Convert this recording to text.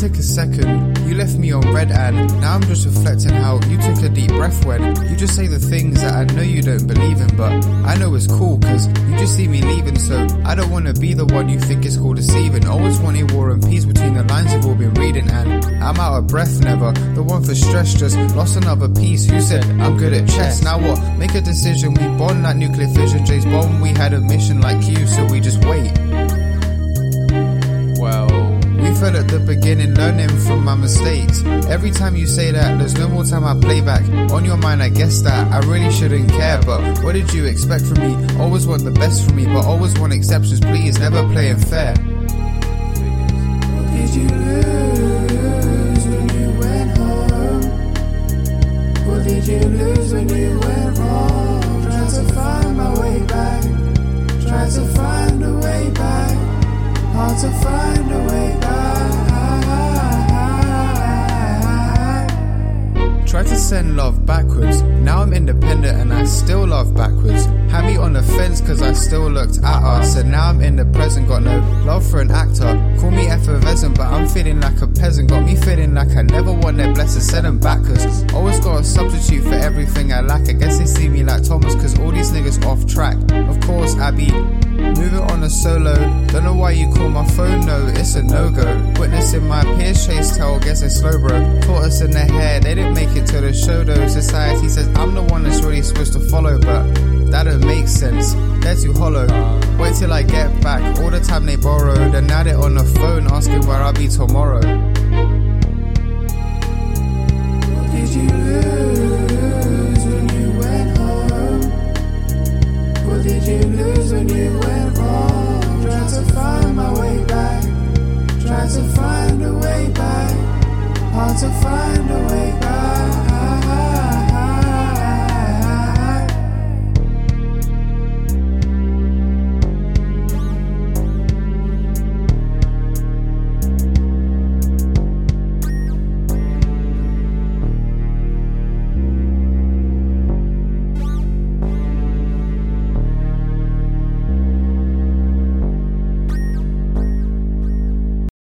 take a second, you left me on red, and now I'm just reflecting how you took a deep breath when you just say the things that I know you don't believe in, but I know it's cool cause you just see me leaving, so I don't wanna be the one you think is cool deceiving. Always wanted war and peace between the lines you've all been reading, and I'm out of breath, never the one for stress, just lost another piece. You said I'm good at chess, now what? Make a decision, we bond like nuclear fission. James Bond, we had a mission like you, so we just wait. We fell at the beginning, learning from my mistakes. Every time you say that, there's no more time I play back. On your mind, I guess that I really shouldn't care, but what did you expect from me? Always want the best from me, but always want exceptions, please, never playing fair. What did you lose when you went home? What did you lose when you went wrong? Trying to find my way back, trying to find a way back. Hard to find a way back. Tried to send love backwards, now I'm independent and I still love backwards. Had me on the fence cause I still looked at us, and now I'm in the present, got no love for an actor. Call me effervescent but I'm feeling like a peasant, got me feeling like I never want their blessings, send them back cause always got a substitute for everything I lack. I guess they see me like Thomas cause all these niggas off track. Of course I be moving on a solo, don't know why you call my phone, no, it's a no-go. Witnessing my peers chase tail, guessing slow bro. Taught us in the hair, they didn't make it to the show though. Society says I'm the one that's really supposed to follow, but that don't make sense, they're too hollow. Wait till I get back, all the time they borrowed, and now they're on the phone asking where I'll be tomorrow.